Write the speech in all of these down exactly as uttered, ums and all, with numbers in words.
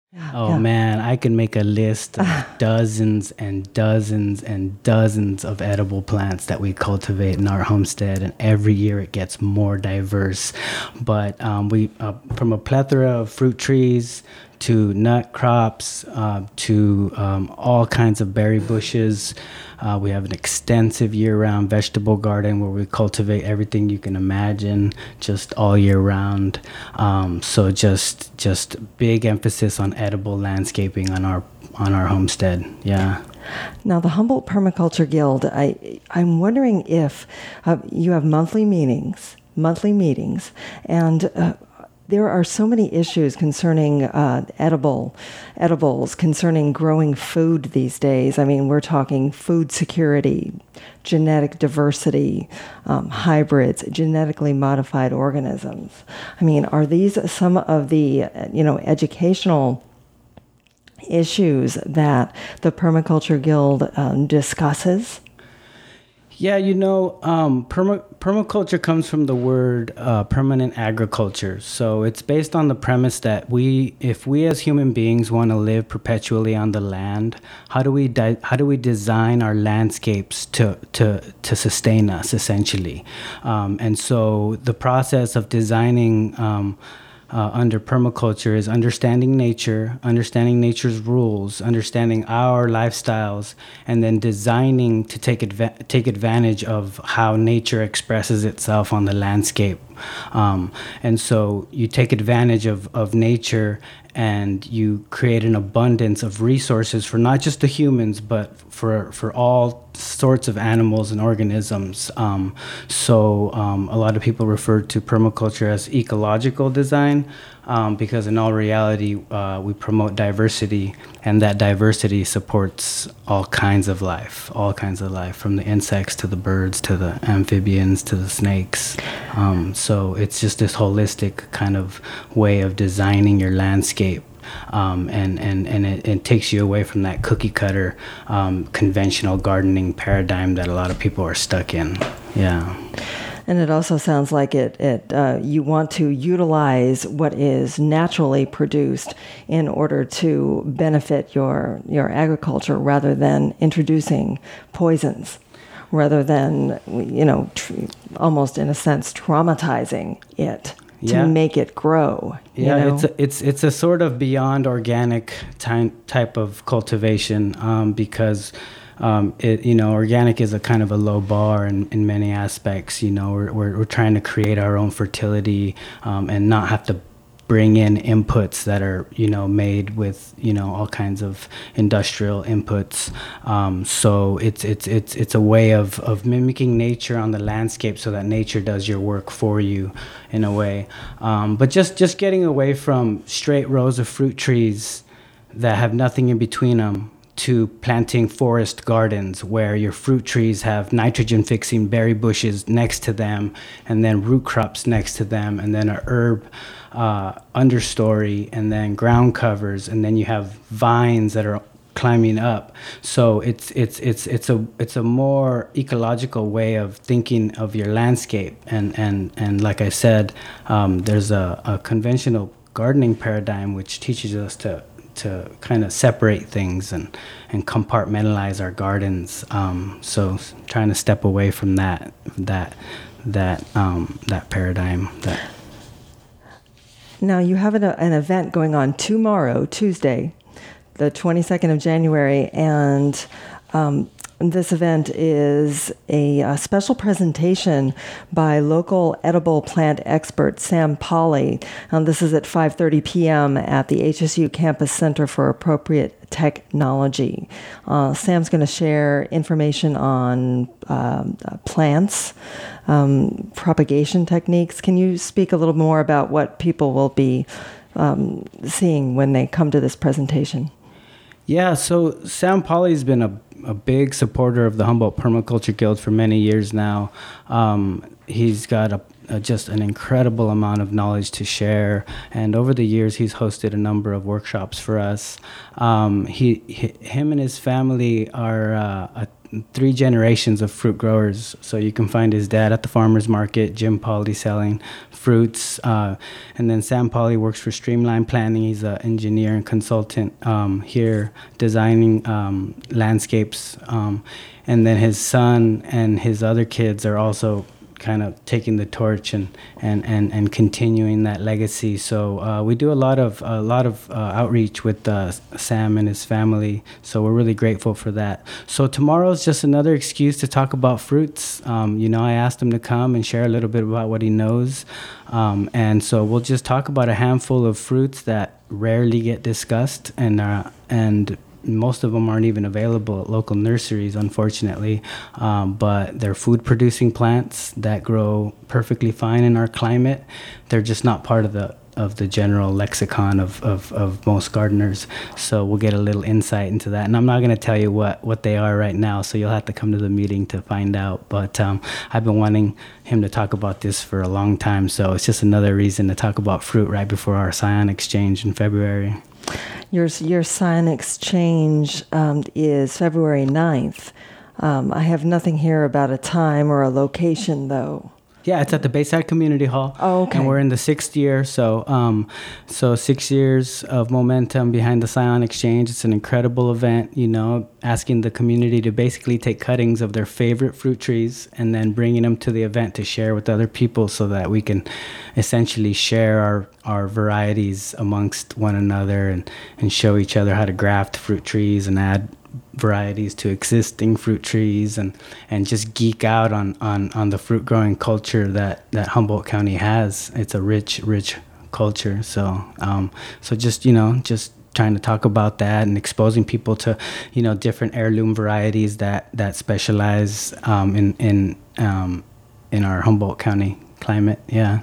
Yeah, Oh yeah. man, I can make a list of dozens and dozens and dozens of edible plants that we cultivate in our homestead, and every year it gets more diverse. But um, we, uh, from a plethora of fruit trees to nut crops uh, to um, all kinds of berry bushes. Uh, we have an extensive year-round vegetable garden where we cultivate everything you can imagine, just all year round. Um, so just just big emphasis on edible landscaping on our on our homestead. Yeah. Now, the Humboldt Permaculture Guild, I, I'm wondering if uh, you have monthly meetings, monthly meetings, and uh, there are so many issues concerning uh, edible, edibles, concerning growing food these days. I mean, we're talking food security, genetic diversity, um, hybrids, genetically modified organisms. I mean, are these some of the, uh, you know, educational issues that the Permaculture Guild um, discusses? Yeah, you know, um, perma- permaculture comes from the word uh, permanent agriculture. So it's based on the premise that we, if we as human beings want to live perpetually on the land, how do we di- how do we design our landscapes to to to sustain us essentially? Um, and so the process of designing um, Uh, under permaculture is understanding nature, understanding nature's rules, understanding our lifestyles, and then designing to take adva- take advantage of how nature expresses itself on the landscape. Um, and so you take advantage of, of nature and you create an abundance of resources for not just the humans, but for for all sorts of animals and organisms. Um, so um, a lot of people refer to permaculture as ecological design um, because in all reality, uh, we promote diversity, and that diversity supports all kinds of life, all kinds of life, from the insects to the birds to the amphibians to the snakes. Um, so it's just this holistic kind of way of designing your landscape. Um, and and, and it, it takes you away from that cookie cutter um, conventional gardening paradigm that a lot of people are stuck in. Yeah. And it also sounds like it, it uh, you want to utilize what is naturally produced in order to benefit your, your agriculture rather than introducing poisons, rather than, you know, tr- almost in a sense traumatizing it. To Yeah. make it grow. You Yeah, know? it's a, it's it's a sort of beyond organic ty- type of cultivation um, because um, it you know organic is a kind of a low bar in, in many aspects. You know, we're, we're we're trying to create our own fertility um, and not have to bring in inputs that are, you know, made with, you know, all kinds of industrial inputs. Um, so it's it's it's it's a way of, of mimicking nature on the landscape so that nature does your work for you in a way. Um, but just, just getting away from straight rows of fruit trees that have nothing in between them to planting forest gardens where your fruit trees have nitrogen fixing berry bushes next to them and then root crops next to them and then a herb uh, understory and then ground covers and then you have vines that are climbing up. So it's it's it's it's a it's a more ecological way of thinking of your landscape. And and and like I said, um, there's a, a conventional gardening paradigm which teaches us to to kind of separate things and, and compartmentalize our gardens. Um, so trying to step away from that that that um, that paradigm. That Now you have an, an event going on tomorrow, Tuesday, the twenty-second of January, and um, this event is a, a special presentation by local edible plant expert Sam Polly. Um, this is at five thirty p.m. at the H S U Campus Center for Appropriate Technology. Uh, Sam's going to share information on um, uh, plants, um, propagation techniques. Can you speak a little more about what people will be um, seeing when they come to this presentation? Yeah, so Sam Polly's been a, a big supporter of the Humboldt Permaculture Guild for many years now. Um, he's got a, a, just an incredible amount of knowledge to share, and over the years he's hosted a number of workshops for us. Um, he, he, him and his family are uh, a, three generations of fruit growers. So you can find his dad at the farmer's market, Jim Pauly, selling fruits. Uh, and then Sam Pauly works for Streamline Planning. He's an engineer and consultant um, here, designing um, landscapes. Um, and then his son and his other kids are also kind of taking the torch and and and, and continuing that legacy. So uh, we do a lot of a lot of uh, outreach with uh, Sam and his family. So we're really grateful for that. So tomorrow's just another excuse to talk about fruits. Um, you know, I asked him to come and share a little bit about what he knows, um, and so we'll just talk about a handful of fruits that rarely get discussed, and uh, and. Most of them aren't even available at local nurseries, unfortunately, um, but they're food-producing plants that grow perfectly fine in our climate. They're just not part of the of the general lexicon of, of, of most gardeners. So we'll get a little insight into that. And I'm not going to tell you what, what they are right now, so you'll have to come to the meeting to find out. But um, I've been wanting him to talk about this for a long time, so it's just another reason to talk about fruit right before our Scion Exchange in February. Your, your Scion Exchange um, is February ninth. Um, I have nothing here about a time or a location, though. Yeah, it's at the Bayside Community Hall. Oh, okay. And we're in the sixth year, so um, so six years of momentum behind the Scion Exchange. It's an incredible event, you know, asking the community to basically take cuttings of their favorite fruit trees and then bringing them to the event to share with other people so that we can essentially share our, our varieties amongst one another and, and show each other how to graft fruit trees and add varieties to existing fruit trees and, and just geek out on, on, on the fruit growing culture that, that Humboldt County has. It's a rich, rich culture. So, um, so just, you know, just trying to talk about that and exposing people to, you know, different heirloom varieties that, that specialize, um, in, in, um, in our Humboldt County climate. Yeah.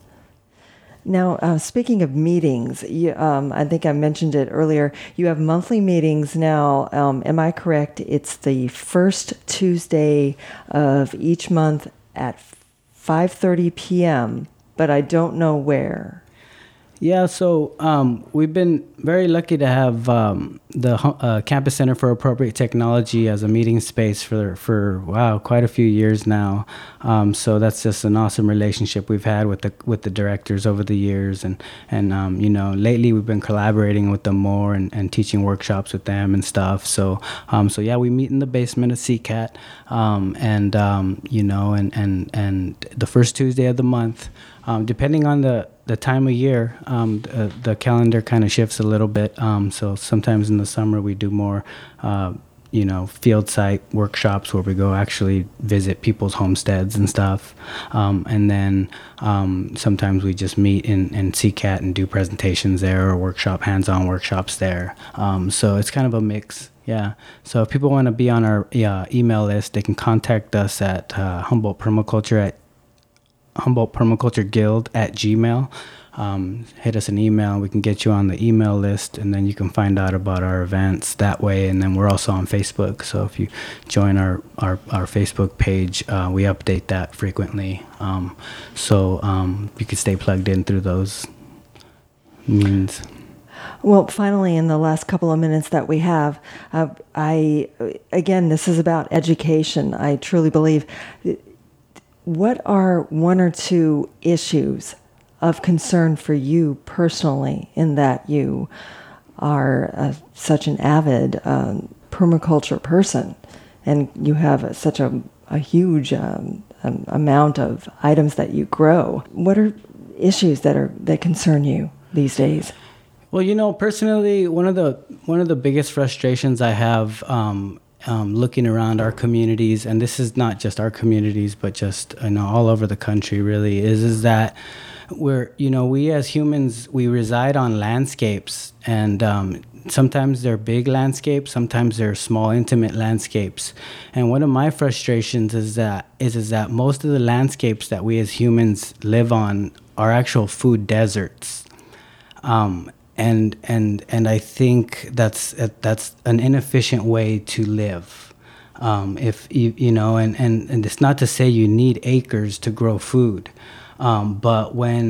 Now, uh, speaking of meetings, you, um, I think I mentioned it earlier, you have monthly meetings now. Um, am I correct? It's the first Tuesday of each month at five thirty p.m., but I don't know where. Yeah, so um, we've been very lucky to have um, the uh, Campus Center for Appropriate Technology as a meeting space for, for wow, quite a few years now. Um, so that's just an awesome relationship we've had with the with the directors over the years. And, and um, you know, lately we've been collaborating with them more and, and teaching workshops with them and stuff. So, um, so yeah, we meet in the basement of C CAT. Um, and, um, you know, and, and, and the first Tuesday of the month, um, depending on the the time of year, um, the, the calendar kind of shifts a little bit. Um, so sometimes in the summer we do more, uh, you know, field site workshops where we go actually visit people's homesteads and stuff. Um, and then um, sometimes we just meet in, in C CAT and do presentations there or workshop, hands-on workshops there. Um, so it's kind of a mix. Yeah. So if people want to be on our uh, email list, they can contact us at uh, Humboldt Permaculture at Humboldt Permaculture Guild at Gmail. Um, hit us an email. We can get you on the email list, and then you can find out about our events that way. And then we're also on Facebook. So if you join our our, our Facebook page, uh, we update that frequently. Um, so um, you can stay plugged in through those means. Well, finally, in the last couple of minutes that we have, uh, I again, this is about education. I truly believe. What are one or two issues of concern for you personally, in that you are uh, such an avid um, permaculture person and you have a, such a, a huge um, um, amount of items that you grow? What are issues that are that concern you these days? Well, you know, personally, one of the one of the biggest frustrations I have um, Um, looking around our communities, and this is not just our communities, but just you know all over the country, really, is is that we're you know we as humans, we reside on landscapes, and um, sometimes they're big landscapes, sometimes they're small, intimate landscapes. And one of my frustrations is that is is that most of the landscapes that we as humans live on are actual food deserts. Um, And and and I think that's that's an inefficient way to live. Um, if you you know, and, and, and it's not to say you need acres to grow food, um, but when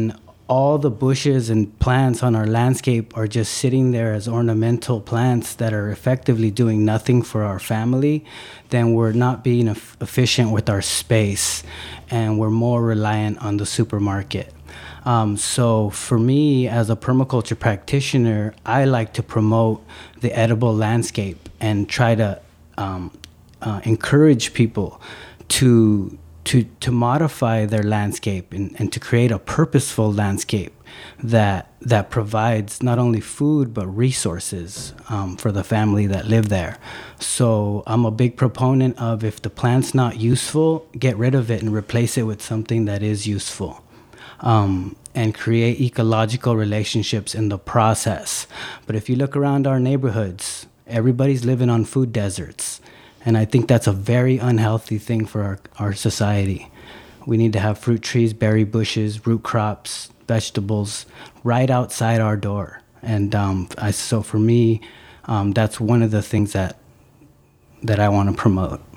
all the bushes and plants on our landscape are just sitting there as ornamental plants that are effectively doing nothing for our family, then we're not being e- efficient with our space, and we're more reliant on the supermarket. Um, so for me, as a permaculture practitioner, I like to promote the edible landscape and try to um, uh, encourage people to to to modify their landscape and, and to create a purposeful landscape that that provides not only food but resources um, for the family that live there. So I'm a big proponent of, if the plant's not useful, get rid of it and replace it with something that is useful. Um, and create ecological relationships in the process. But if you look around our neighborhoods, everybody's living on food deserts. And I think that's a very unhealthy thing for our, our society. We need to have fruit trees, berry bushes, root crops, vegetables right outside our door. And um, I, so for me, um, that's one of the things that that I want to promote.